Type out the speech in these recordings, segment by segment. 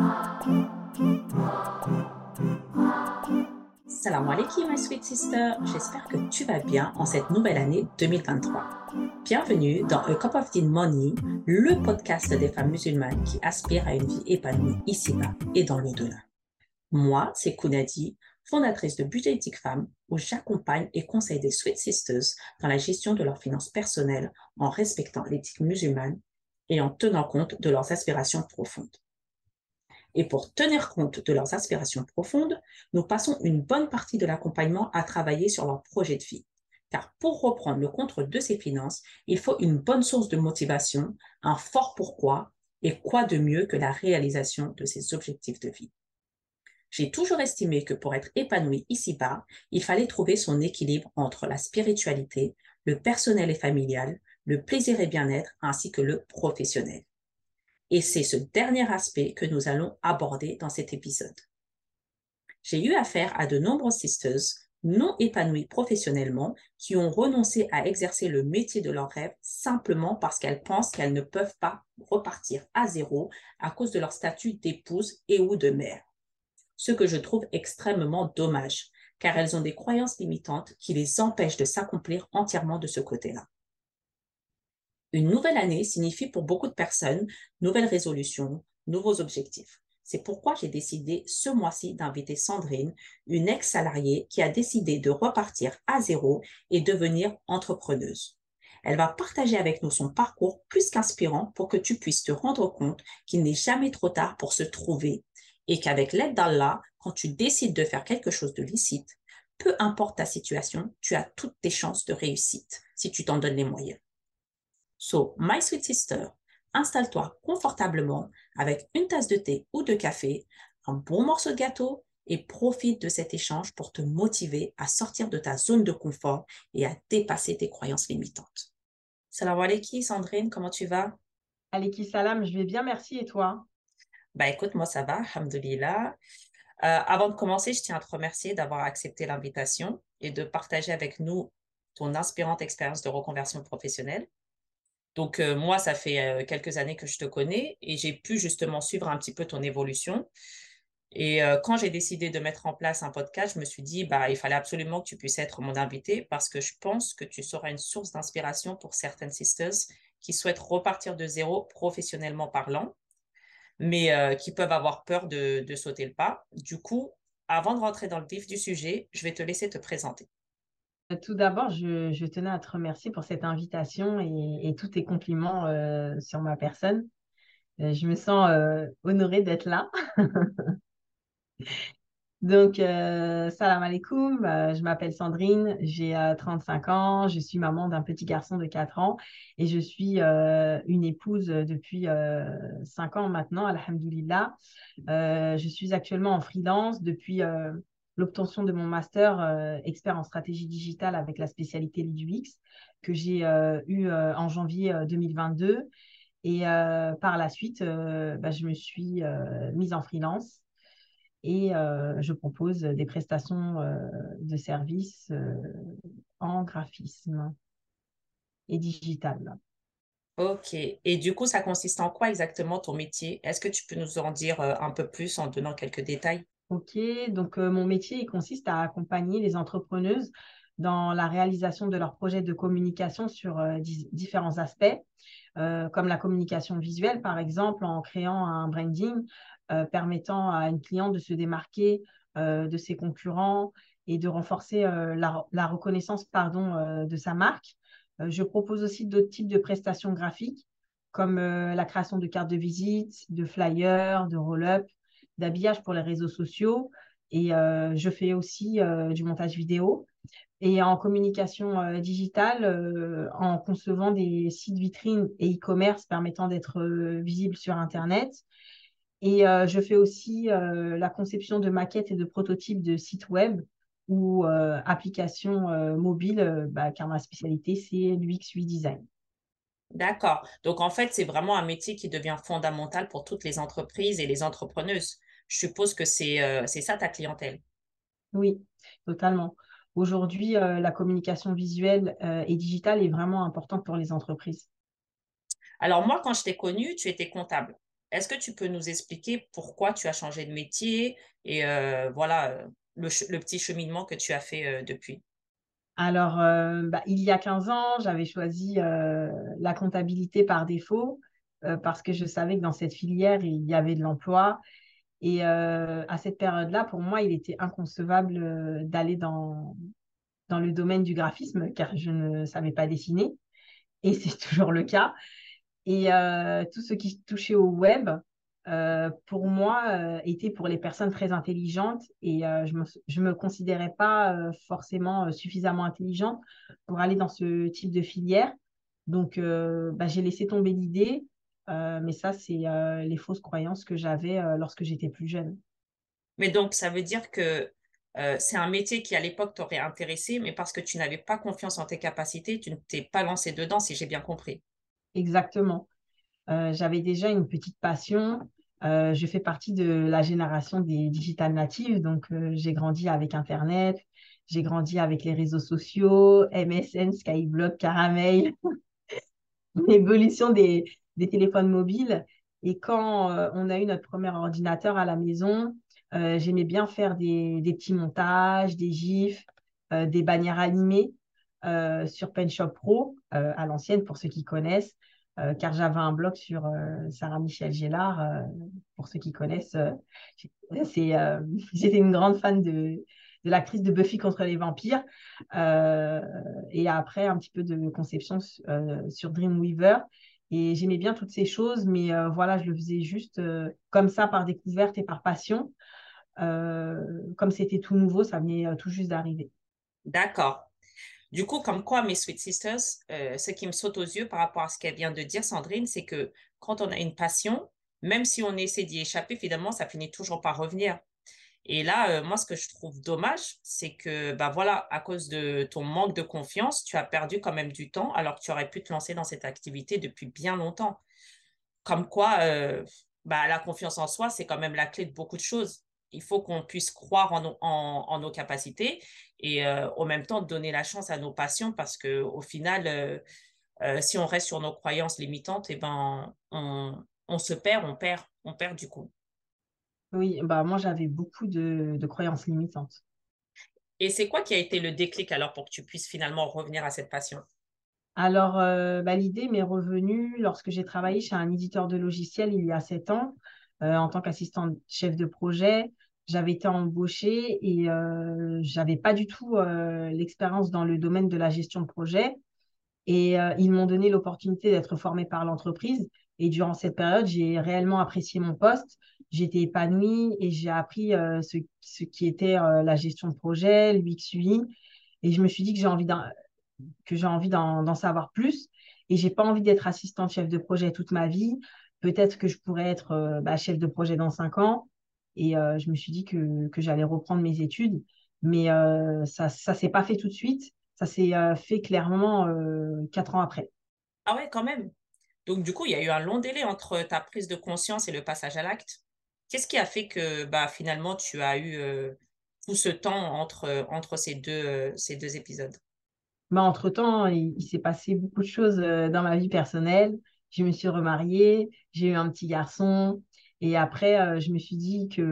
Salam alaikum, my sweet sister. J'espère que tu vas bien en cette nouvelle année 2023. Bienvenue dans A Cup of Deen Money, le podcast des femmes musulmanes qui aspirent à une vie épanouie ici-bas et dans l'au-delà. Moi, c'est Kounadi, fondatrice de Budgétique Femmes, où j'accompagne et conseille des sweet sisters dans la gestion de leurs finances personnelles en respectant l'éthique musulmane et en tenant compte de leurs aspirations profondes. Et pour tenir compte de leurs aspirations profondes, nous passons une bonne partie de l'accompagnement à travailler sur leur projet de vie. Car pour reprendre le contrôle de ses finances, il faut une bonne source de motivation, un fort pourquoi, et quoi de mieux que la réalisation de ses objectifs de vie. J'ai toujours estimé que pour être épanoui ici-bas, il fallait trouver son équilibre entre la spiritualité, le personnel et familial, le plaisir et bien-être, ainsi que le professionnel. Et c'est ce dernier aspect que nous allons aborder dans cet épisode. J'ai eu affaire à de nombreuses sisters non épanouies professionnellement qui ont renoncé à exercer le métier de leur rêve simplement parce qu'elles pensent qu'elles ne peuvent pas repartir à zéro à cause de leur statut d'épouse et ou de mère. Ce que je trouve extrêmement dommage, car elles ont des croyances limitantes qui les empêchent de s'accomplir entièrement de ce côté-là. Une nouvelle année signifie pour beaucoup de personnes nouvelles résolutions, nouveaux objectifs. C'est pourquoi j'ai décidé ce mois-ci d'inviter Sandrine, une ex-salariée qui a décidé de repartir à zéro et devenir entrepreneuse. Elle va partager avec nous son parcours plus qu'inspirant pour que tu puisses te rendre compte qu'il n'est jamais trop tard pour se trouver et qu'avec l'aide d'Allah, quand tu décides de faire quelque chose de licite, peu importe ta situation, tu as toutes tes chances de réussite si tu t'en donnes les moyens. So, my sweet sister, installe-toi confortablement avec une tasse de thé ou de café, un bon morceau de gâteau et profite de cet échange pour te motiver à sortir de ta zone de confort et à dépasser tes croyances limitantes. Salam alaikum, Sandrine, comment tu vas? Alayki salam, je vais bien, merci. Et toi? Bah écoute, moi ça va, alhamdoulilah. Avant de commencer, je tiens à te remercier d'avoir accepté l'invitation et de partager avec nous ton inspirante expérience de reconversion professionnelle. Donc, moi, ça fait quelques années que je te connais et j'ai pu justement suivre un petit peu ton évolution. Et quand j'ai décidé de mettre en place un podcast, je me suis dit, bah, il fallait absolument que tu puisses être mon invité parce que je pense que tu seras une source d'inspiration pour certaines sisters qui souhaitent repartir de zéro professionnellement parlant, mais qui peuvent avoir peur de sauter le pas. Du coup, avant de rentrer dans le vif du sujet, je vais te laisser te présenter. Tout d'abord, je tenais à te remercier pour cette invitation et tous tes compliments sur ma personne. Je me sens honorée d'être là. Donc, salam alaikum, je m'appelle Sandrine, j'ai 35 ans, je suis maman d'un petit garçon de 4 ans et je suis une épouse depuis 5 ans maintenant, alhamdoulilah. Je suis actuellement en freelance depuis l'obtention de mon master expert en stratégie digitale avec la spécialité Lead UX que j'ai eu en janvier 2022. Et par la suite, je me suis mise en freelance et je propose des prestations de services en graphisme et digital. Ok. Et du coup, ça consiste en quoi exactement ton métier? Est-ce que tu peux nous en dire un peu plus en donnant quelques détails? Ok, donc mon métier il consiste à accompagner les entrepreneuses dans la réalisation de leurs projets de communication sur différents aspects, comme la communication visuelle, par exemple, en créant un branding permettant à une cliente de se démarquer de ses concurrents et de renforcer la reconnaissance pardon, de sa marque. Je propose aussi d'autres types de prestations graphiques, comme la création de cartes de visite, de flyers, de roll-up, d'habillage pour les réseaux sociaux. Et je fais aussi du montage vidéo et en communication digitale, en concevant des sites vitrines et e-commerce permettant d'être visibles sur Internet. Et je fais aussi la conception de maquettes et de prototypes de sites web ou applications mobiles, car ma spécialité, c'est l'UX UI design. D'accord. Donc, en fait, c'est vraiment un métier qui devient fondamental pour toutes les entreprises et les entrepreneuses. Je suppose que c'est ça ta clientèle. Oui, totalement. Aujourd'hui, la communication visuelle et digitale est vraiment importante pour les entreprises. Alors, moi, quand je t'ai connue, tu étais comptable. Est-ce que tu peux nous expliquer pourquoi tu as changé de métier et voilà le petit cheminement que tu as fait depuis? Alors, il y a 15 ans, j'avais choisi la comptabilité par défaut parce que je savais que dans cette filière, il y avait de l'emploi. Et à cette période-là, pour moi, il était inconcevable d'aller dans le domaine du graphisme car je ne savais pas dessiner. Et c'est toujours le cas. Et tout ce qui touchait au web, pour moi, était pour les personnes très intelligentes. Et je me considérais pas forcément suffisamment intelligente pour aller dans ce type de filière. Donc, j'ai laissé tomber l'idée. Mais ça, c'est les fausses croyances que j'avais lorsque j'étais plus jeune. Mais donc, ça veut dire que c'est un métier qui, à l'époque, t'aurait intéressé, mais parce que tu n'avais pas confiance en tes capacités, tu ne t'es pas lancé dedans, si j'ai bien compris. Exactement. J'avais déjà une petite passion. Je fais partie de la génération des digital natives, donc j'ai grandi avec Internet, j'ai grandi avec les réseaux sociaux, MSN, Skyblog, Caramel, l'évolution des téléphones mobiles. Et quand on a eu notre premier ordinateur à la maison, j'aimais bien faire des petits montages, des gifs, des bannières animées sur PenShop Pro, à l'ancienne pour ceux qui connaissent, car j'avais un blog sur Sarah Michel Gélard, pour ceux qui connaissent. C'est, euh, J'étais une grande fan de l'actrice de Buffy contre les vampires. Euh, et après, un petit peu de conception sur Dreamweaver. Et j'aimais bien toutes ces choses, mais voilà, je le faisais juste comme ça, par découverte et par passion. Comme c'était tout nouveau, ça venait tout juste d'arriver. D'accord. Du coup, comme quoi, mes Sweet Sisters, ce qui me saute aux yeux par rapport à ce qu'elle vient de dire, Sandrine, c'est que quand on a une passion, même si on essaie d'y échapper, finalement, ça finit toujours par revenir. Et là, moi, ce que je trouve dommage, c'est que, bah voilà, à cause de ton manque de confiance, tu as perdu quand même du temps alors que tu aurais pu te lancer dans cette activité depuis bien longtemps. Comme quoi, bah, la confiance en soi, c'est quand même la clé de beaucoup de choses. Il faut qu'on puisse croire en nos capacités et en même temps donner la chance à nos passions parce que au final, si on reste sur nos croyances limitantes, eh ben, on se perd, on perd du coup. Oui, moi, j'avais beaucoup de croyances limitantes. Et c'est quoi qui a été le déclic alors pour que tu puisses finalement revenir à cette passion? Alors, l'idée m'est revenue lorsque j'ai travaillé chez un éditeur de logiciels il y a 7 ans en tant qu'assistante chef de projet. J'avais été embauchée et j'avais pas du tout l'expérience dans le domaine de la gestion de projet. Et ils m'ont donné l'opportunité d'être formée par l'entreprise. Et durant cette période, j'ai réellement apprécié mon poste. J'étais épanouie et j'ai appris ce qui était la gestion de projet, l'UX/UI. Et je me suis dit que j'ai envie d'en savoir plus. Et j'ai pas envie d'être assistante chef de projet toute ma vie. Peut-être que je pourrais être chef de projet dans 5 ans. Et je me suis dit que j'allais reprendre mes études. Mais ça ne s'est pas fait tout de suite. Ça s'est fait clairement 4 ans après. Ah ouais, quand même. Donc, du coup, il y a eu un long délai entre ta prise de conscience et le passage à l'acte. Qu'est-ce qui a fait que bah, finalement, tu as eu tout ce temps entre ces deux épisodes? Entre-temps, il s'est passé beaucoup de choses dans ma vie personnelle. Je me suis remariée, j'ai eu un petit garçon. Et après, je me suis dit que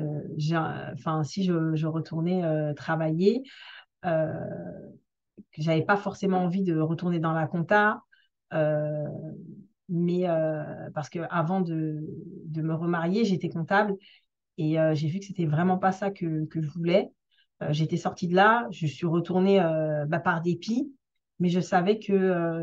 si je retournais travailler, euh, que j'avais pas forcément envie de retourner dans la compta, euh, mais parce que avant de me remarier, j'étais comptable et j'ai vu que c'était vraiment pas ça que je voulais. J'étais sortie de là, je suis retournée par dépit, mais je savais que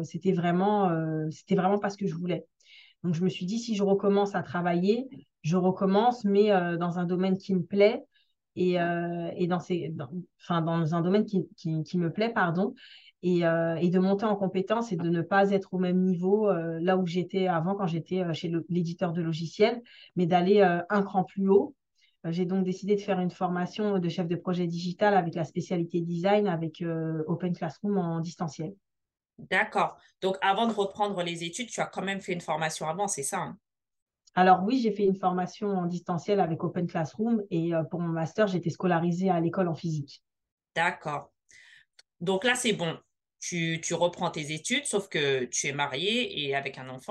c'était vraiment pas ce que je voulais. Donc je me suis dit, si je recommence à travailler, je recommence, mais dans un domaine qui me plaît et dans un domaine qui me plaît, pardon, et de monter en compétence et de ne pas être au même niveau là où j'étais avant quand j'étais chez l'éditeur de logiciels, mais d'aller un cran plus haut. J'ai donc décidé de faire une formation de chef de projet digital avec la spécialité design avec Open Classroom en distanciel. D'accord. Donc, avant de reprendre les études, tu as quand même fait une formation avant, c'est ça, hein? Alors oui, j'ai fait une formation en distanciel avec Open Classroom et pour mon master, j'étais scolarisée à l'école en physique. D'accord. Donc là, c'est bon. Tu reprends tes études, sauf que tu es mariée et avec un enfant.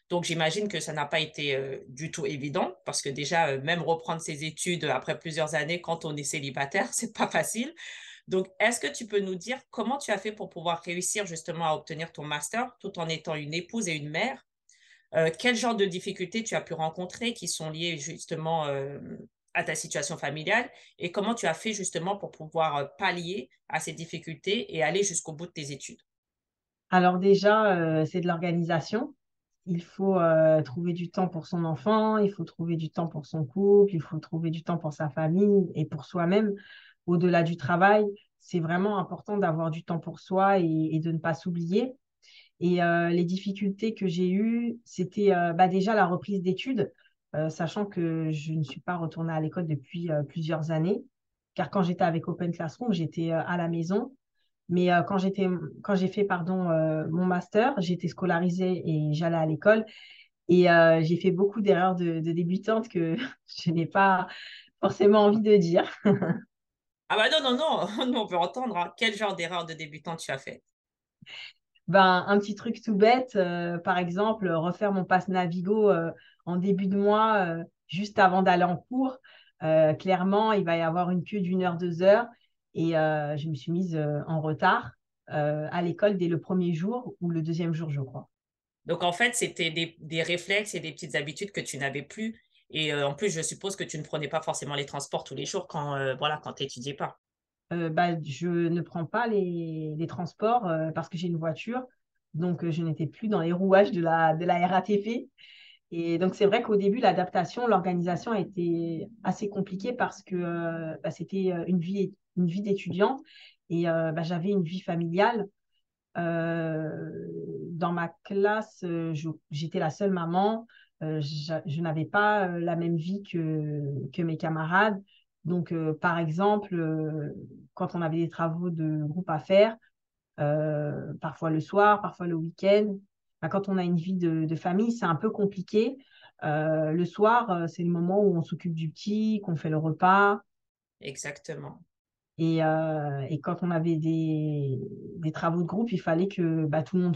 Donc, j'imagine que ça n'a pas été du tout évident parce que déjà, même reprendre ses études après plusieurs années quand on est célibataire, c'est pas facile. Donc, est-ce que tu peux nous dire comment tu as fait pour pouvoir réussir justement à obtenir ton master tout en étant une épouse et une mère? Quel genre de difficultés tu as pu rencontrer qui sont liées justement à ta situation familiale et comment tu as fait justement pour pouvoir pallier à ces difficultés et aller jusqu'au bout de tes études? Alors déjà, c'est de l'organisation. Il faut trouver du temps pour son enfant, il faut trouver du temps pour son couple, il faut trouver du temps pour sa famille et pour soi-même. Au-delà du travail, c'est vraiment important d'avoir du temps pour soi et de ne pas s'oublier. Et les difficultés que j'ai eues, c'était déjà la reprise d'études, sachant que je ne suis pas retournée à l'école depuis plusieurs années, car quand j'étais avec Open Classroom, j'étais à la maison. Mais quand j'ai fait mon master, j'étais scolarisée et j'allais à l'école. Et j'ai fait beaucoup d'erreurs de débutante que je n'ai pas forcément envie de dire. Ah bah non, non, non, nous, on peut entendre, hein. Quel genre d'erreur de débutant tu as fait? Un petit truc tout bête, par exemple, refaire mon pass Navigo en début de mois, juste avant d'aller en cours. Clairement, il va y avoir une queue d'une heure, 2 heures. Et je me suis mise en retard à l'école dès le premier jour ou le deuxième jour, je crois. Donc, en fait, c'était des réflexes et des petites habitudes que tu n'avais plus. Et en plus, je suppose que tu ne prenais pas forcément les transports tous les jours quand, voilà, quand tu n'étudiais pas. Je ne prends pas les transports parce que j'ai une voiture. Donc, je n'étais plus dans les rouages de la RATP. Et donc, c'est vrai qu'au début, l'adaptation, l'organisation a été assez compliquée parce que c'était une vie d'étudiante et j'avais une vie familiale. Dans ma classe, j'étais la seule maman. Je n'avais pas la même vie que mes camarades. Donc, par exemple, quand on avait des travaux de groupe à faire, parfois le soir, parfois le week-end, quand on a une vie de famille, c'est un peu compliqué. Le soir, c'est le moment où on s'occupe du petit, qu'on fait le repas. Exactement. Et quand on avait des travaux de groupe, il fallait que tout le monde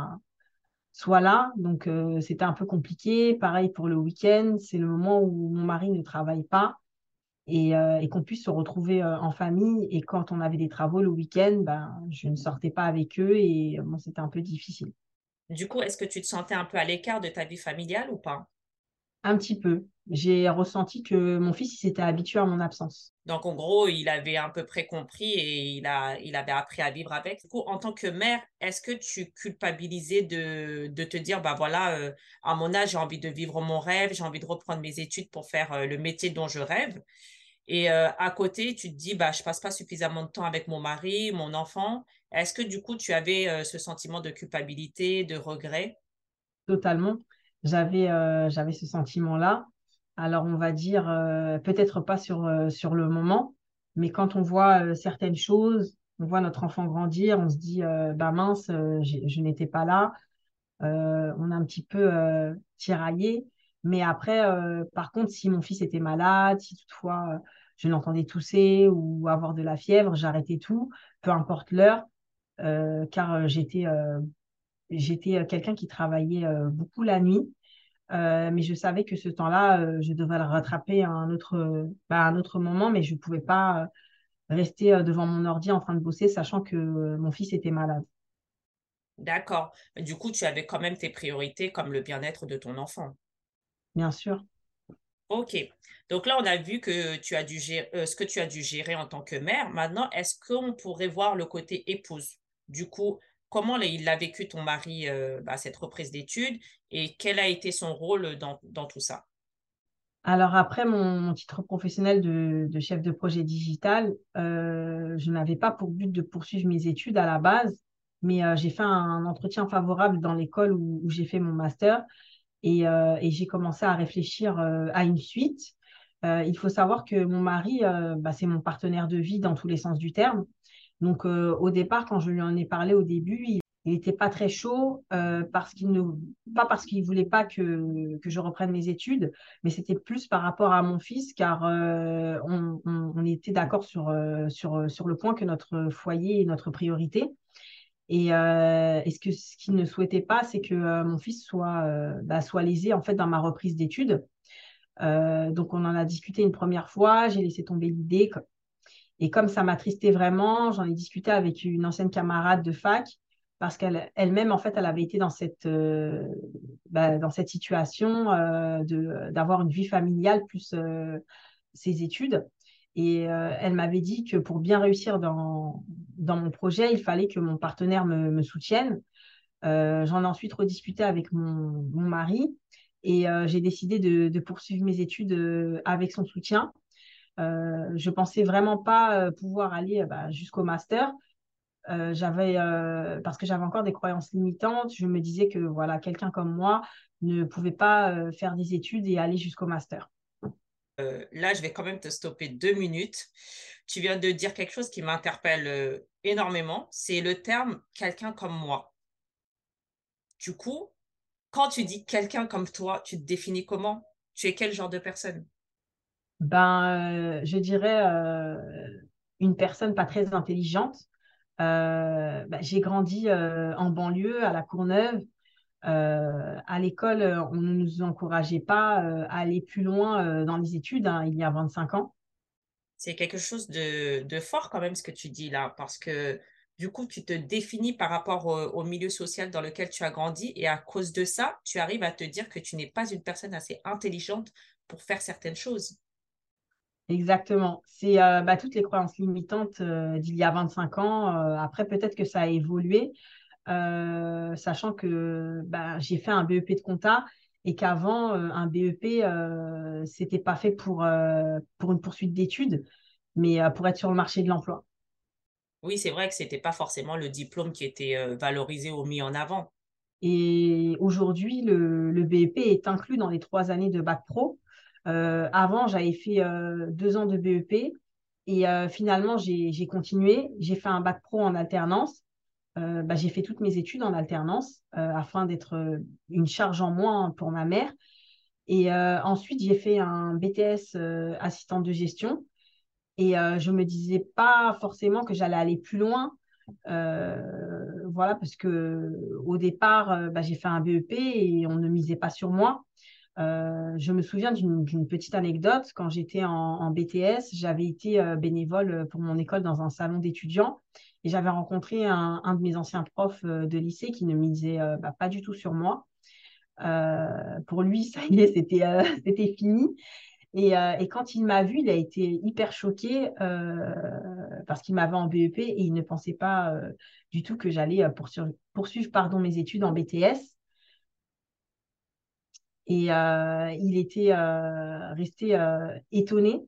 soit là. Donc, c'était un peu compliqué. Pareil pour le week-end, c'est le moment où mon mari ne travaille pas et qu'on puisse se retrouver en famille. Et quand on avait des travaux le week-end, je ne sortais pas avec eux et bon, c'était un peu difficile. Du coup, est-ce que tu te sentais un peu à l'écart de ta vie familiale ou pas? Un petit peu. J'ai ressenti que mon fils il s'était habitué à mon absence. Donc, en gros, il avait à peu près compris et il avait appris à vivre avec. Du coup, en tant que mère, est-ce que tu culpabilisais de te dire, bah voilà, à mon âge, j'ai envie de vivre mon rêve, j'ai envie de reprendre mes études pour faire le métier dont je rêve. Et à côté, tu te dis, bah, je passe pas suffisamment de temps avec mon mari, mon enfant. Est-ce que du coup, tu avais ce sentiment de culpabilité, de regret? Totalement. J'avais ce sentiment-là. Alors, on va dire, peut-être pas sur le moment, mais quand on voit certaines choses, on voit notre enfant grandir, on se dit, bah mince, je n'étais pas là. On a un petit peu tiraillé. Mais après, par contre, si mon fils était malade, si toutefois je l'entendais tousser ou avoir de la fièvre, j'arrêtais tout, peu importe l'heure, car j'étais quelqu'un qui travaillait beaucoup la nuit. Mais je savais que ce temps-là, je devrais le rattraper à un autre moment, mais je ne pouvais pas rester devant mon ordi en train de bosser, sachant que mon fils était malade, D'accord. Du coup, tu avais quand même tes priorités comme le bien-être de ton enfant. bien sûr. Ok. Donc là, on a vu que tu as dû gérer, ce que tu as dû gérer en tant que mère. Maintenant, est-ce qu'on pourrait voir le côté épouse? Du coup, comment il a vécu ton mari, cette reprise d'études et quel a été son rôle dans tout ça? Alors après mon titre professionnel de chef de projet digital, je n'avais pas pour but de poursuivre mes études à la base, mais j'ai fait un entretien favorable dans l'école où j'ai fait mon master et j'ai commencé à réfléchir à une suite. Il faut savoir que mon mari, c'est mon partenaire de vie dans tous les sens du terme. Donc, au départ, quand je lui en ai parlé au début, il n'était pas très chaud pas parce qu'il voulait pas que je reprenne mes études, mais c'était plus par rapport à mon fils, car on était d'accord sur le point que notre foyer est notre priorité. Et ce qu'il ne souhaitait pas, c'est que mon fils soit lésé en fait dans ma reprise d'études. Donc, on en a discuté une première fois, j'ai laissé tomber l'idée. Et comme ça m'attristait vraiment, j'en ai discuté avec une ancienne camarade de fac parce qu'elle-même, en fait, elle avait été dans cette situation d'avoir une vie familiale plus ses études. Et elle m'avait dit que pour bien réussir dans mon projet, il fallait que mon partenaire me soutienne. J'en ai ensuite rediscuté avec mon mari et j'ai décidé de poursuivre mes études avec son soutien. Je pensais vraiment pas pouvoir aller jusqu'au master. Parce que j'avais encore des croyances limitantes. Je me disais que voilà, quelqu'un comme moi ne pouvait pas faire des études et aller jusqu'au master. Là, je vais quand même te stopper 2 minutes. Tu viens de dire quelque chose qui m'interpelle énormément. C'est le terme quelqu'un comme moi. Du coup, quand tu dis quelqu'un comme toi, tu te définis comment? Tu es quel genre de personne? Je dirais une personne pas très intelligente. J'ai grandi en banlieue, à La Courneuve. À l'école, on ne nous encourageait pas à aller plus loin dans les études, hein, il y a 25 ans. C'est quelque chose de fort quand même ce que tu dis là, parce que du coup, tu te définis par rapport au milieu social dans lequel tu as grandi et à cause de ça, tu arrives à te dire que tu n'es pas une personne assez intelligente pour faire certaines choses. Exactement. C'est toutes les croyances limitantes d'il y a 25 ans. Après, peut-être que ça a évolué, sachant que j'ai fait un BEP de compta et qu'avant, un BEP, c'était pas fait pour une poursuite d'études, mais pour être sur le marché de l'emploi. Oui, c'est vrai que c'était pas forcément le diplôme qui était valorisé ou mis en avant. Et aujourd'hui, le BEP est inclus dans les 3 années de bac pro. Avant, j'avais fait 2 ans de BEP et finalement, j'ai continué. J'ai fait un bac pro en alternance. J'ai fait toutes mes études en alternance afin d'être une charge en moins pour ma mère. Et ensuite, j'ai fait un BTS assistante de gestion. Et je me disais pas forcément que j'allais aller plus loin. Voilà, parce que au départ, j'ai fait un BEP et on ne misait pas sur moi. Je me souviens d'une petite anecdote. Quand j'étais en BTS, j'avais été bénévole pour mon école dans un salon d'étudiants et j'avais rencontré un de mes anciens profs de lycée qui ne misait pas du tout sur moi. Pour lui, ça y est, c'était fini. Et quand il m'a vu, il a été hyper choqué parce qu'il m'avait en BEP et il ne pensait pas du tout que j'allais poursuivre mes études en BTS. Et il était resté étonné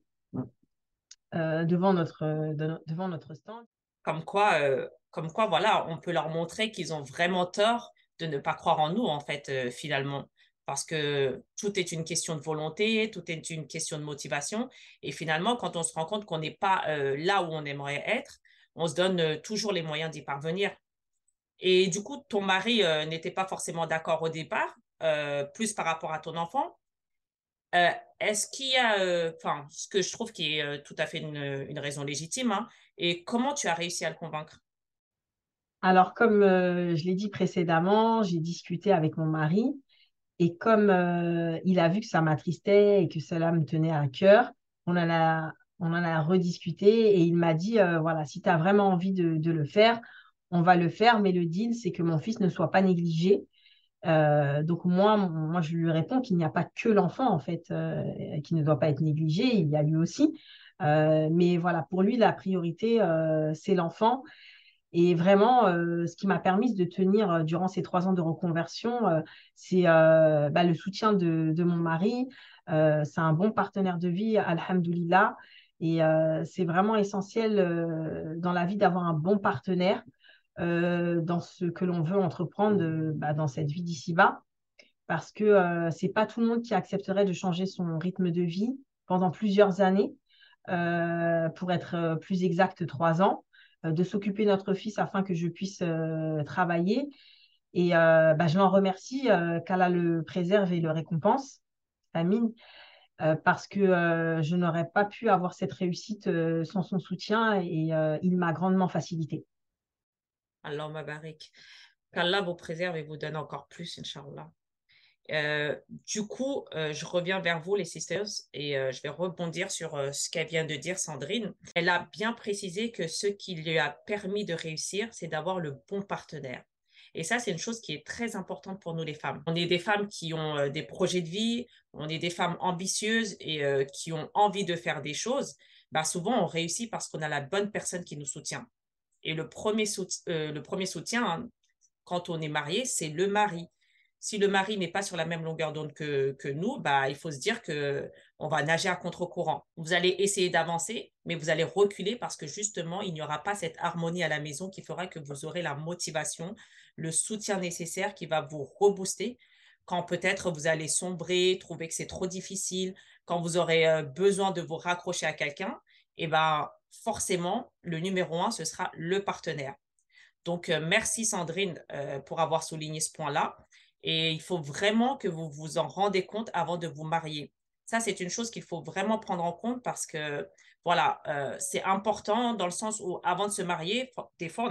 devant notre stand. Comme quoi, voilà, on peut leur montrer qu'ils ont vraiment tort de ne pas croire en nous, en fait, finalement. Parce que tout est une question de volonté, tout est une question de motivation. Et finalement, quand on se rend compte qu'on n'est pas là où on aimerait être, on se donne toujours les moyens d'y parvenir. Et du coup, ton mari n'était pas forcément d'accord au départ, plus par rapport à ton enfant. Euh, Est-ce qu'il y a, enfin, ce que je trouve qui est tout à fait une raison légitime, hein, et comment tu as réussi à le convaincre? Alors, comme je l'ai dit précédemment, j'ai discuté avec mon mari et comme il a vu que ça m'attristait et que cela me tenait à cœur, on en a rediscuté et il m'a dit, voilà, si tu as vraiment envie de le faire, on va le faire, mais le deal, c'est que mon fils ne soit pas négligé. Donc moi, je lui réponds qu'il n'y a pas que l'enfant, en fait, qui ne doit pas être négligé, il y a lui aussi. Mais voilà, pour lui, la priorité, c'est l'enfant. Et vraiment, ce qui m'a permis de tenir durant ces 3 ans de reconversion, c'est le soutien de mon mari. C'est un bon partenaire de vie, alhamdoulilah. Et c'est vraiment essentiel dans la vie d'avoir un bon partenaire dans ce que l'on veut entreprendre dans cette vie d'ici-bas. Parce que c'est pas tout le monde qui accepterait de changer son rythme de vie pendant plusieurs années, pour être plus exact, 3 ans, de s'occuper de notre fils afin que je puisse travailler. Et je l'en remercie qu'Allah le préserve et le récompense. Amine. Parce que je n'aurais pas pu avoir cette réussite sans son soutien et il m'a grandement facilité. Allahumma barik. Qu'Allah vous préserve et vous donne encore plus, Inch'Allah. Du coup, je reviens vers vous, les sisters, et je vais rebondir sur ce qu'elle vient de dire, Sandrine. Elle a bien précisé que ce qui lui a permis de réussir, c'est d'avoir le bon partenaire. Et ça, c'est une chose qui est très importante pour nous, les femmes. On est des femmes qui ont des projets de vie, on est des femmes ambitieuses et qui ont envie de faire des choses. Bah, souvent, on réussit parce qu'on a la bonne personne qui nous soutient. Et le premier soutien, hein, quand on est marié, c'est le mari. Si le mari n'est pas sur la même longueur d'onde que nous, bah, il faut se dire que on va nager à contre-courant. Vous allez essayer d'avancer, mais vous allez reculer parce que justement, il n'y aura pas cette harmonie à la maison qui fera que vous aurez la motivation, le soutien nécessaire qui va vous rebooster quand peut-être vous allez sombrer, trouver que c'est trop difficile, quand vous aurez besoin de vous raccrocher à quelqu'un, et ben forcément, le numéro un, ce sera le partenaire. Donc, merci Sandrine pour avoir souligné ce point-là. Et il faut vraiment que vous vous en rendez compte avant de vous marier. Ça, c'est une chose qu'il faut vraiment prendre en compte parce que, voilà, c'est important dans le sens où avant de se marier, des fois,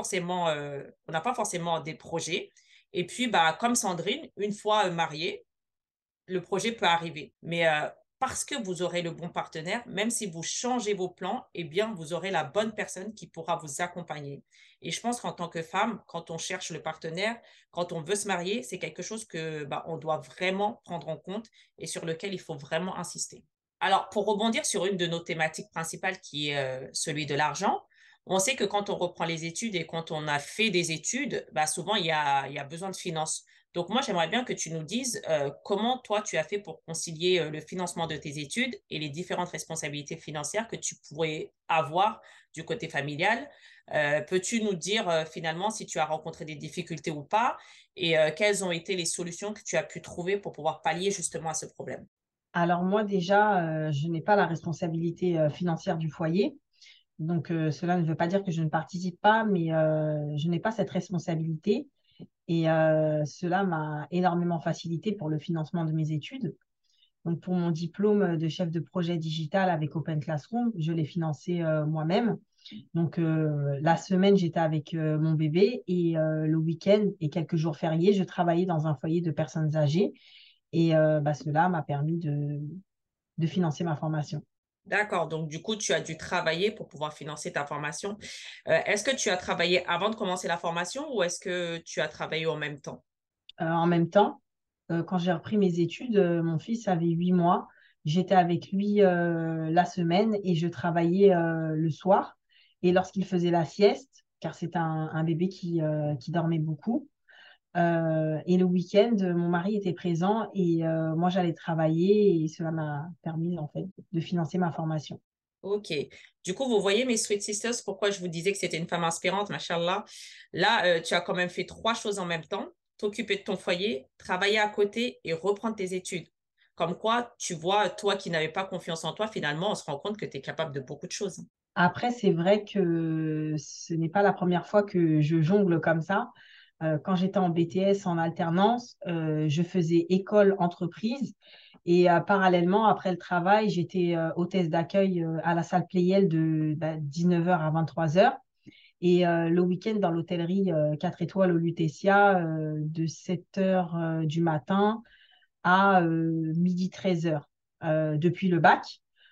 on n'a pas forcément des projets. Et puis, bah, comme Sandrine, une fois mariée, le projet peut arriver. Mais parce que vous aurez le bon partenaire, même si vous changez vos plans, eh bien, vous aurez la bonne personne qui pourra vous accompagner. Et je pense qu'en tant que femme, quand on cherche le partenaire, quand on veut se marier, c'est quelque chose que bah, on doit vraiment prendre en compte et sur lequel il faut vraiment insister. Alors, pour rebondir sur une de nos thématiques principales qui est celui de l'argent, on sait que quand on reprend les études et quand on a fait des études, bah souvent il y a besoin de finances. Donc moi, j'aimerais bien que tu nous dises comment toi, tu as fait pour concilier le financement de tes études et les différentes responsabilités financières que tu pourrais avoir du côté familial. Peux-tu nous dire finalement si tu as rencontré des difficultés ou pas et quelles ont été les solutions que tu as pu trouver pour pouvoir pallier justement à ce problème? Alors moi déjà, je n'ai pas la responsabilité financière du foyer. Donc cela ne veut pas dire que je ne participe pas, mais je n'ai pas cette responsabilité. Et cela m'a énormément facilité pour le financement de mes études. Donc pour mon diplôme de chef de projet digital avec Open Classroom, je l'ai financé moi-même. Donc la semaine, j'étais avec mon bébé et le week-end et quelques jours fériés, je travaillais dans un foyer de personnes âgées. Et bah, cela m'a permis de financer ma formation. D'accord, donc du coup, tu as dû travailler pour pouvoir financer ta formation. Est-ce que tu as travaillé avant de commencer la formation ou est-ce que tu as travaillé en même temps? En même temps, quand j'ai repris mes études, mon fils avait 8 mois. J'étais avec lui la semaine et je travaillais le soir. Et lorsqu'il faisait la sieste, car c'est un bébé qui dormait beaucoup, et le week-end, mon mari était présent et moi j'allais travailler et cela m'a permis en fait de financer ma formation. Ok. Du coup, vous voyez, mes Sweet Sisters, pourquoi je vous disais que c'était une femme inspirante, machallah. Là, tu as quand même fait trois choses en même temps. T'occuper de ton foyer, travailler à côté et reprendre tes études. Comme quoi, tu vois, toi qui n'avais pas confiance en toi, finalement, on se rend compte que tu es capable de beaucoup de choses. Après, c'est vrai que ce n'est pas la première fois que je jongle comme ça. Quand j'étais en BTS en alternance, je faisais école-entreprise et parallèlement, après le travail, j'étais hôtesse d'accueil à la salle Playel de 19h à 23h et le week-end dans l'hôtellerie 4 étoiles au Lutetia de 7h du matin à midi 13h depuis le bac.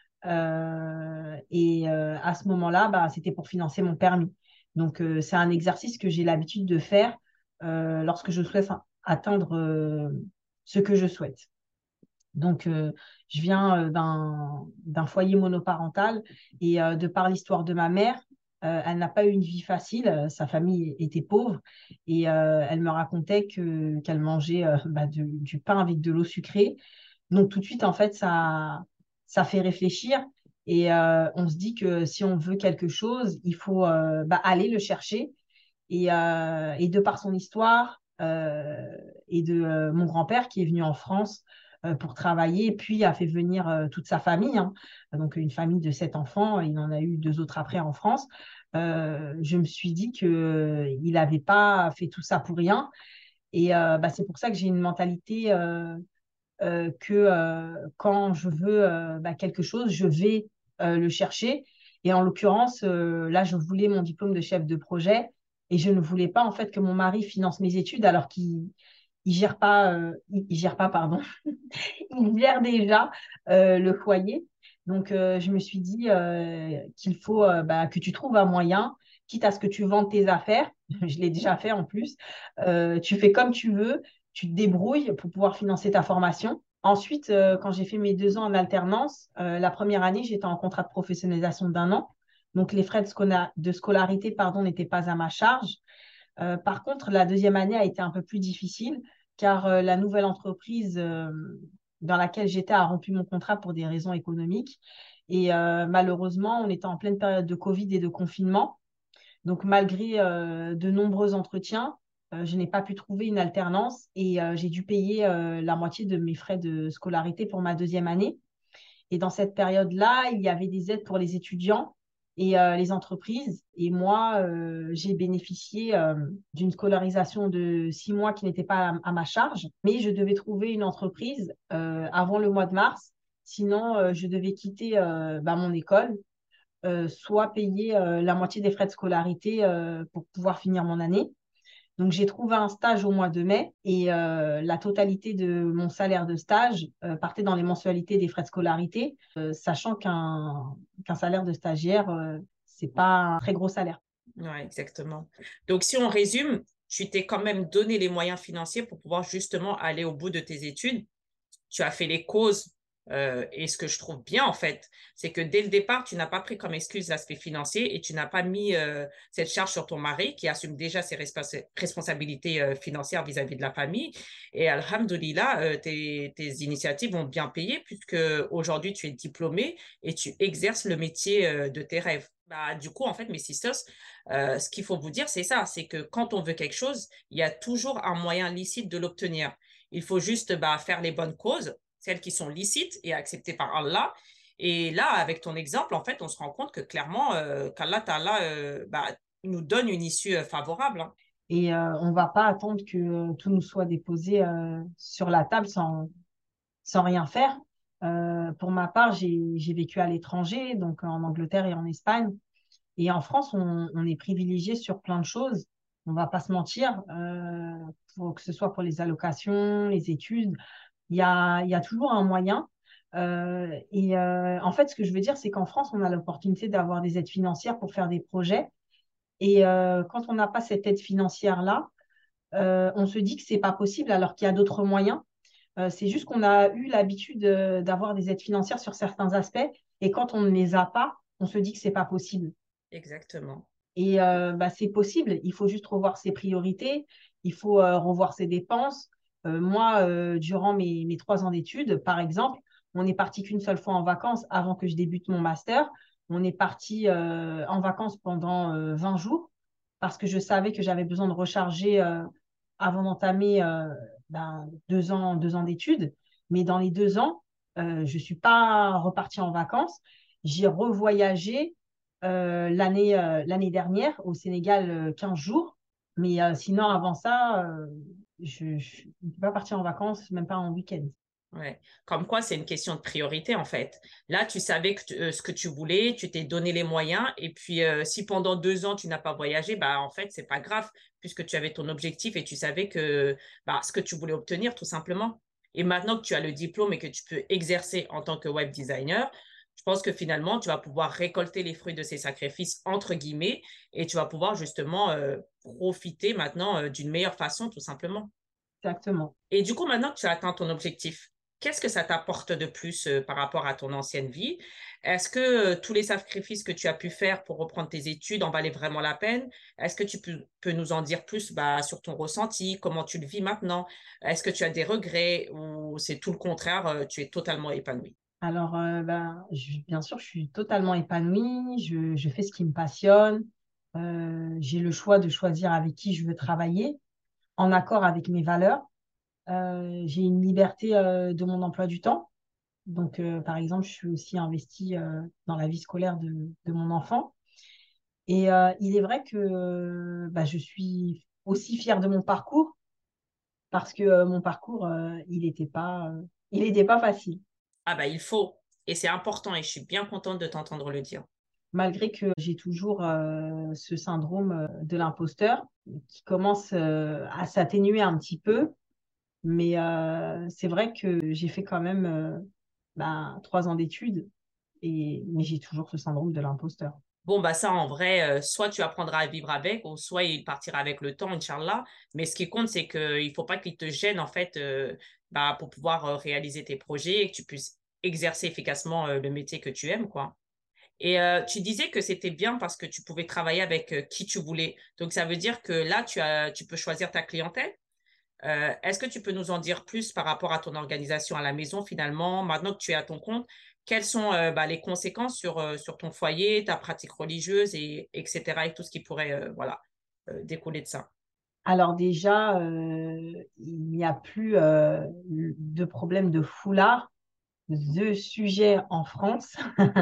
Et à ce moment-là, bah, c'était pour financer mon permis. Donc, c'est un exercice que j'ai l'habitude de faire lorsque je souhaite atteindre ce que je souhaite. Donc, je viens d'un foyer monoparental et de par l'histoire de ma mère, elle n'a pas eu une vie facile. Sa famille était pauvre et elle me racontait qu'elle mangeait du pain avec de l'eau sucrée. Donc, tout de suite, en fait, ça fait réfléchir et on se dit que si on veut quelque chose, il faut aller le chercher. Et de par son histoire et de mon grand-père qui est venu en France pour travailler, et puis a fait venir toute sa famille, hein. Donc une famille de 7 enfants, il en a eu deux autres après en France. Je me suis dit qu'il n'avait pas fait tout ça pour rien. Et c'est pour ça que j'ai une mentalité que quand je veux quelque chose, je vais le chercher. Et en l'occurrence, là, je voulais mon diplôme de chef de projet Et je ne voulais pas, en fait, que mon mari finance mes études alors qu'il il gère pas, il gère pas, pardon, il gère déjà le foyer. Donc, je me suis dit qu'il faut que tu trouves un moyen, quitte à ce que tu vendes tes affaires. Je l'ai déjà fait en plus. Tu fais comme tu veux, tu te débrouilles pour pouvoir financer ta formation. Ensuite, quand j'ai fait mes 2 ans en alternance, la première année, j'étais en contrat de professionnalisation d'1 an. Donc, les frais de scolarité, pardon, n'étaient pas à ma charge. Par contre, la deuxième année a été un peu plus difficile car la nouvelle entreprise dans laquelle j'étais a rompu mon contrat pour des raisons économiques. Et malheureusement, on était en pleine période de Covid et de confinement. Donc, malgré de nombreux entretiens, je n'ai pas pu trouver une alternance et j'ai dû payer la moitié de mes frais de scolarité pour ma deuxième année. Et dans cette période-là, il y avait des aides pour les étudiants et les entreprises. Et moi, j'ai bénéficié d'une scolarisation de 6 mois qui n'était pas à ma charge, mais je devais trouver une entreprise avant le mois de mars. Sinon, je devais quitter mon école, soit payer la moitié des frais de scolarité pour pouvoir finir mon année. Donc, j'ai trouvé un stage au mois de mai et la totalité de mon salaire de stage partait dans les mensualités des frais de scolarité, sachant qu'un salaire de stagiaire, c'est pas un très gros salaire. Ouais, exactement. Donc, si on résume, tu t'es quand même donné les moyens financiers pour pouvoir justement aller au bout de tes études. Tu as fait les causes. Et ce que je trouve bien, en fait, c'est que dès le départ, tu n'as pas pris comme excuse l'aspect financier et tu n'as pas mis cette charge sur ton mari qui assume déjà ses responsabilités financières vis-à-vis de la famille. Et alhamdoulilah, tes initiatives ont bien payé puisque aujourd'hui, tu es diplômé et tu exerces le métier de tes rêves. Bah, du coup, en fait, mes sisters, ce qu'il faut vous dire, c'est ça, c'est que quand on veut quelque chose, il y a toujours un moyen licite de l'obtenir. Il faut juste faire les bonnes causes, celles qui sont licites et acceptées par Allah. Et là, avec ton exemple, en fait, on se rend compte que clairement, qu'Allah Ta'ala nous donne une issue favorable. Hein. Et on ne va pas attendre que tout nous soit déposé sur la table sans rien faire. Pour ma part, j'ai vécu à l'étranger, donc en Angleterre et en Espagne. Et en France, on est privilégié sur plein de choses. On ne va pas se mentir, que ce soit pour les allocations, les études, il y a toujours un moyen. En fait, ce que je veux dire, c'est qu'en France, on a l'opportunité d'avoir des aides financières pour faire des projets. Et quand on n'a pas cette aide financière-là, on se dit que c'est pas possible alors qu'il y a d'autres moyens. C'est juste qu'on a eu l'habitude d'avoir des aides financières sur certains aspects. Et quand on ne les a pas, on se dit que c'est pas possible. Exactement. Et c'est possible. Il faut juste revoir ses priorités. Il faut revoir ses dépenses. Moi, durant mes 3 ans d'études, par exemple, on n'est parti qu'une seule fois en vacances avant que je débute mon master. On est parti en vacances pendant 20 jours parce que je savais que j'avais besoin de recharger avant d'entamer 2 ans d'études. Mais dans les 2 ans, je ne suis pas repartie en vacances. J'ai revoyagé l'année dernière au Sénégal 15 jours. Mais sinon, avant ça, je ne suis pas partie en vacances, même pas en week-end. Ouais. Comme quoi, c'est une question de priorité, en fait. Là, tu savais ce que tu voulais, tu t'es donné les moyens, et puis si pendant 2 ans, tu n'as pas voyagé, en fait, c'est pas grave, puisque tu avais ton objectif et tu savais que ce que tu voulais obtenir, tout simplement. Et maintenant que tu as le diplôme et que tu peux exercer en tant que web designer, je pense que finalement, tu vas pouvoir récolter les fruits de ces sacrifices, entre guillemets, et tu vas pouvoir justement profiter maintenant d'une meilleure façon, tout simplement. Exactement. Et du coup, maintenant que tu as atteint ton objectif, qu'est-ce que ça t'apporte de plus par rapport à ton ancienne vie? Est-ce que tous les sacrifices que tu as pu faire pour reprendre tes études en valaient vraiment la peine? Est-ce que tu peux nous en dire plus sur ton ressenti, comment tu le vis maintenant? Est-ce que tu as des regrets ou c'est tout le contraire, tu es totalement épanoui? Alors, bien sûr, je suis totalement épanouie. Je fais ce qui me passionne. J'ai le choix de choisir avec qui je veux travailler, en accord avec mes valeurs. J'ai une liberté de mon emploi du temps. Donc, par exemple, je suis aussi investie dans la vie scolaire de mon enfant. Et il est vrai que je suis aussi fière de mon parcours parce que mon parcours, il était pas facile. Ah il faut. Et c'est important et je suis bien contente de t'entendre le dire. malgré que j'ai toujours ce syndrome de l'imposteur qui commence à s'atténuer un petit peu. Mais c'est vrai que j'ai fait quand même 3 ans d'études, mais j'ai toujours ce syndrome de l'imposteur. Bon, bah ça, en vrai, soit tu apprendras à vivre avec, ou soit il partira avec le temps, Inch'Allah. Mais ce qui compte, c'est qu'il faut pas qu'il te gêne, en fait, bah, pour pouvoir réaliser tes projets et que tu puisses exercer efficacement le métier que tu aimes, quoi. Et tu disais que c'était bien parce que tu pouvais travailler avec qui tu voulais. Donc, ça veut dire que là, tu peux choisir ta clientèle. Est-ce que tu peux nous en dire plus par rapport à ton organisation à la maison finalement, maintenant que tu es à ton compte, quelles sont bah, les conséquences sur ton foyer, ta pratique religieuse et etc. et tout ce qui pourrait voilà, découler de ça? Alors déjà, il n'y a plus de problème de foulard, de sujet en France.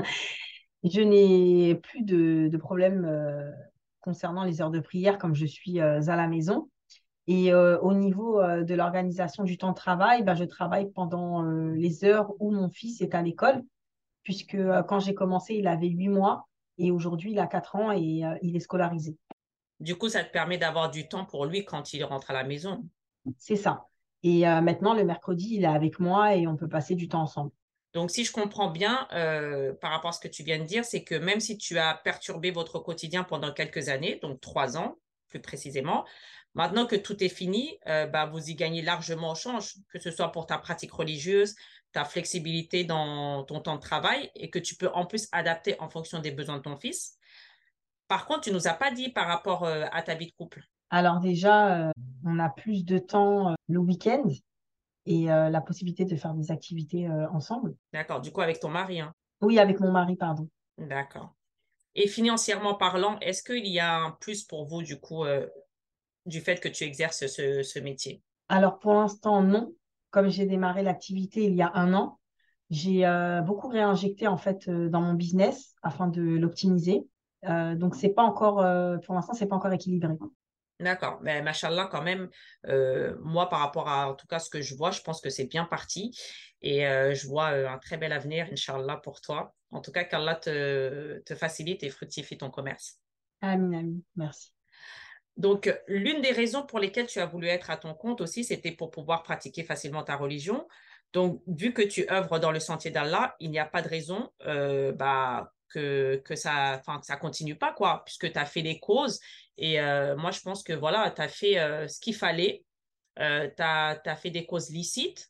Je n'ai plus de problème concernant les heures de prière comme je suis à la maison. Et au niveau de l'organisation du temps de travail, je travaille pendant les heures où mon fils est à l'école, puisque quand j'ai commencé, il avait 8 mois et aujourd'hui, il a 4 ans et il est scolarisé. Du coup, ça te permet d'avoir du temps pour lui quand il rentre à la maison. C'est ça. Et maintenant, le mercredi, il est avec moi et on peut passer du temps ensemble. Donc, si je comprends bien, par rapport à ce que tu viens de dire, c'est que même si tu as perturbé votre quotidien pendant quelques années, donc 3 ans plus précisément, maintenant que tout est fini, bah, vous y gagnez largement au change, que ce soit pour ta pratique religieuse, ta flexibilité dans ton temps de travail et que tu peux en plus adapter en fonction des besoins de ton fils. Par contre, tu nous as pas dit par rapport à ta vie de couple. Alors déjà, on a plus de temps le week-end et la possibilité de faire des activités ensemble. D'accord. Du coup, avec ton mari, hein. Oui, avec mon mari, pardon. D'accord. Et financièrement parlant, est-ce qu'il y a un plus pour vous, du coup, du fait que tu exerces ce métier? Alors pour l'instant, non. Comme j'ai démarré l'activité il y a un an, j'ai beaucoup réinjecté en fait dans mon business afin de l'optimiser. Donc c'est pas encore, pour l'instant, c'est pas encore équilibré. D'accord. Mais machallah, quand même, moi, par rapport à en tout cas ce que je vois, je pense que c'est bien parti. Et je vois un très bel avenir, Inch'Allah, pour toi. En tout cas, qu'Allah te facilite et fructifie ton commerce. Amin, amin. Merci. Donc, l'une des raisons pour lesquelles tu as voulu être à ton compte aussi, c'était pour pouvoir pratiquer facilement ta religion. Donc, vu que tu œuvres dans le sentier d'Allah, il n'y a pas de raison bah, que ça, enfin, que ça continue pas, quoi, puisque tu as fait les causes. Et moi, je pense que voilà, tu as fait ce qu'il fallait. Tu as fait des causes licites.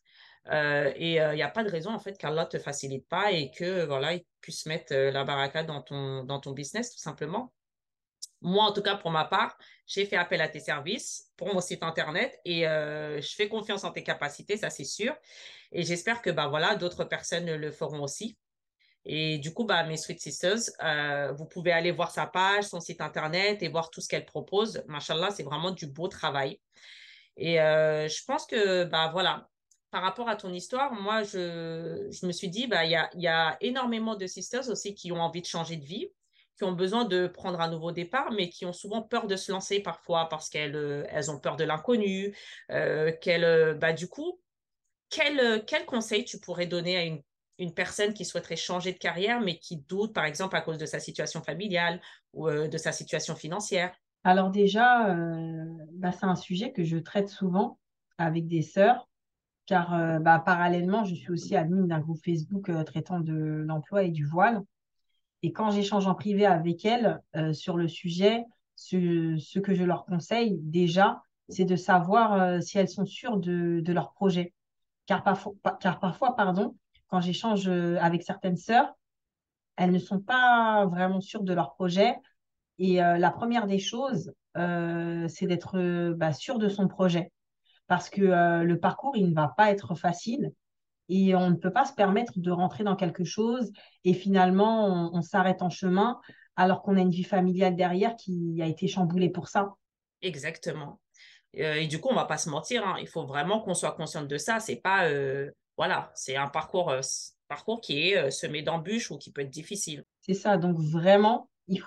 Et il n'y a pas de raison, en fait, qu'Allah te facilite pas et que voilà, il puisse mettre la baraka dans ton business, tout simplement. Moi, en tout cas, pour ma part, j'ai fait appel à tes services pour mon site internet et je fais confiance en tes capacités, ça c'est sûr. Et j'espère que bah voilà, d'autres personnes le feront aussi. Et du coup, bah mes Sweet Sisters, vous pouvez aller voir sa page, son site internet et voir tout ce qu'elle propose. Machallah, c'est vraiment du beau travail. Et je pense que bah voilà, par rapport à ton histoire, moi je me suis dit bah il y a énormément de sisters aussi qui ont envie de changer de vie, qui ont besoin de prendre un nouveau départ, mais qui ont souvent peur de se lancer parfois parce qu'elles elles ont peur de l'inconnu, bah du coup quel conseil tu pourrais donner à une personne qui souhaiterait changer de carrière mais qui doute par exemple à cause de sa situation familiale ou de sa situation financière? Alors déjà, c'est un sujet que je traite souvent avec des sœurs, car parallèlement, je suis aussi admin d'un groupe Facebook traitant de l'emploi et du voile. Et quand j'échange en privé avec elles sur le sujet, ce que je leur conseille déjà, c'est de savoir si elles sont sûres de leur projet. Car parfois, pardon, quand j'échange avec certaines sœurs, elles ne sont pas vraiment sûres de leur projet. Et la première des choses, c'est d'être sûre de son projet. Parce que le parcours, il ne va pas être facile. Et on ne peut pas se permettre de rentrer dans quelque chose et finalement, on s'arrête en chemin alors qu'on a une vie familiale derrière qui a été chamboulée pour ça. Exactement. Et du coup, on va pas se mentir, hein, il faut vraiment qu'on soit consciente de ça. C'est pas, voilà, c'est un parcours qui est semé d'embûches ou qui peut être difficile. C'est ça. Donc vraiment,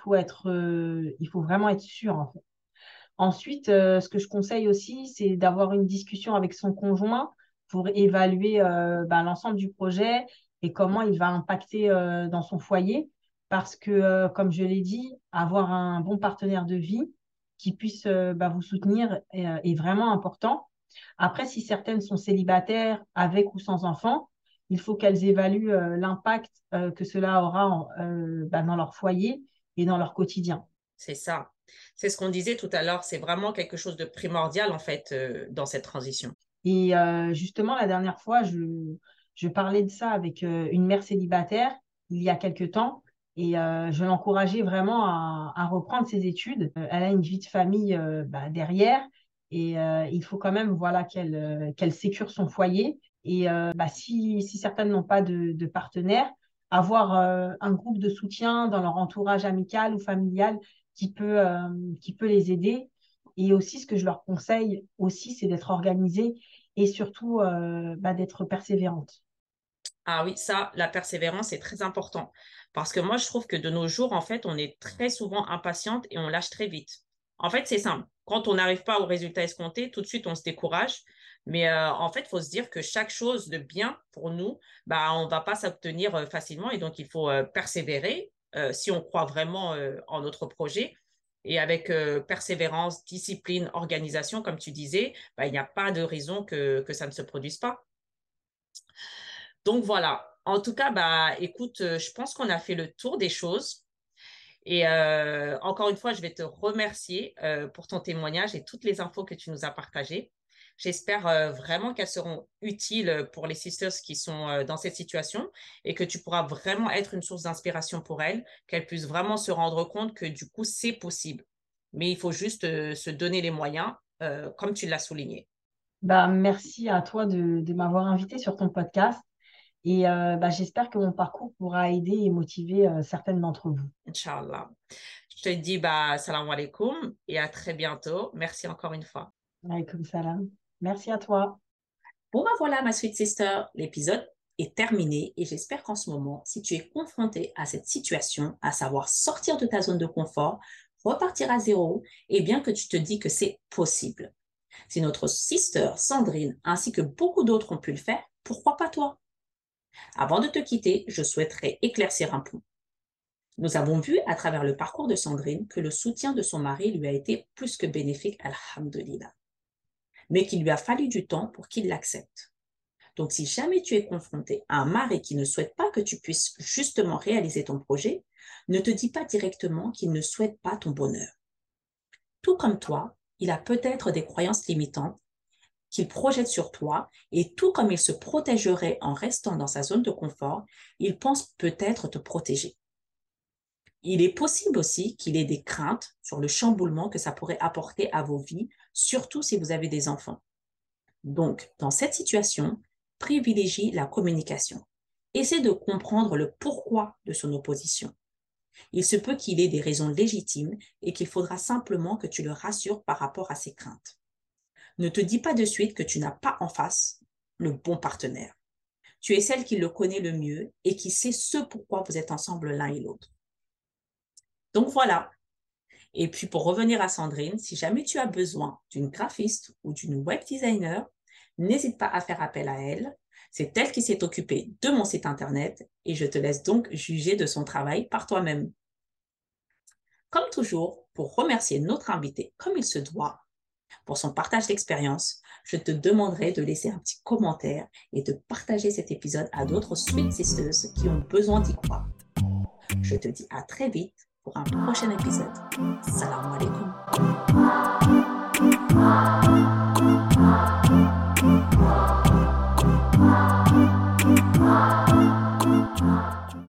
il faut vraiment être sûr, en fait. Ensuite, ce que je conseille aussi, c'est d'avoir une discussion avec son conjoint pour évaluer l'ensemble du projet et comment il va impacter dans son foyer. parce que, comme je l'ai dit, avoir un bon partenaire de vie qui puisse vous soutenir est vraiment important. Après, si certaines sont célibataires, avec ou sans enfants, il faut qu'elles évaluent l'impact que cela aura dans leur foyer et dans leur quotidien. C'est ça. C'est ce qu'on disait tout à l'heure. C'est vraiment quelque chose de primordial, en fait, dans cette transition. Et justement, la dernière fois, je parlais de ça avec une mère célibataire il y a quelque temps et je l'encourageais vraiment à reprendre ses études. Elle a une vie de famille derrière et il faut quand même voilà, qu'elle sécure son foyer. Et si certaines n'ont pas de partenaire, avoir un groupe de soutien dans leur entourage amical ou familial qui peut les aider. Et aussi, ce que je leur conseille aussi, c'est d'être organisé et surtout d'être persévérante. Ah oui, ça, la persévérance est très important. Parce que moi, je trouve que de nos jours, en fait, on est très souvent impatiente et on lâche très vite. En fait, c'est simple. Quand on n'arrive pas au résultat escompté, tout de suite, on se décourage. Mais en fait, il faut se dire que chaque chose de bien pour nous, on ne va pas s'obtenir facilement. Et donc, il faut persévérer si on croit vraiment en notre projet. Et avec persévérance, discipline, organisation, comme tu disais, il n'y a pas de raison que ça ne se produise pas. Donc voilà. En tout cas, écoute, je pense qu'on a fait le tour des choses. Et encore une fois, je vais te remercier pour ton témoignage et toutes les infos que tu nous as partagées. J'espère vraiment qu'elles seront utiles pour les sisters qui sont dans cette situation et que tu pourras vraiment être une source d'inspiration pour elles, qu'elles puissent vraiment se rendre compte que du coup, c'est possible. Mais il faut juste se donner les moyens, comme tu l'as souligné. Merci à toi de m'avoir invité sur ton podcast et j'espère que mon parcours pourra aider et motiver certaines d'entre vous. Inch'Allah. Je te dis salam alaikum et à très bientôt. Merci encore une fois. Alaykoum salam. Merci à toi. Bon, voilà, ma sweet sister, l'épisode est terminé et j'espère qu'en ce moment, si tu es confronté à cette situation, à savoir sortir de ta zone de confort, repartir à zéro, et bien que tu te dis que c'est possible. Si notre sister Sandrine ainsi que beaucoup d'autres ont pu le faire, pourquoi pas toi? Avant de te quitter, je souhaiterais éclaircir un point. Nous avons vu à travers le parcours de Sandrine que le soutien de son mari lui a été plus que bénéfique, alhamdulillah, mais qu'il lui a fallu du temps pour qu'il l'accepte. Donc, si jamais tu es confronté à un mari qui ne souhaite pas que tu puisses justement réaliser ton projet, ne te dis pas directement qu'il ne souhaite pas ton bonheur. Tout comme toi, il a peut-être des croyances limitantes qu'il projette sur toi et tout comme il se protégerait en restant dans sa zone de confort, il pense peut-être te protéger. Il est possible aussi qu'il ait des craintes sur le chamboulement que ça pourrait apporter à vos vies, surtout si vous avez des enfants. Donc, dans cette situation, privilégie la communication. Essaie de comprendre le pourquoi de son opposition. Il se peut qu'il ait des raisons légitimes et qu'il faudra simplement que tu le rassures par rapport à ses craintes. Ne te dis pas de suite que tu n'as pas en face le bon partenaire. Tu es celle qui le connaît le mieux et qui sait ce pourquoi vous êtes ensemble l'un et l'autre. Donc voilà. Et puis pour revenir à Sandrine, si jamais tu as besoin d'une graphiste ou d'une web designer, n'hésite pas à faire appel à elle. C'est elle qui s'est occupée de mon site internet et je te laisse donc juger de son travail par toi-même. Comme toujours, pour remercier notre invité comme il se doit pour son partage d'expérience, je te demanderai de laisser un petit commentaire et de partager cet épisode à d'autres Sweet Sisters qui ont besoin d'y croire. Je te dis à très vite pour un prochain épisode. Salam alaikum.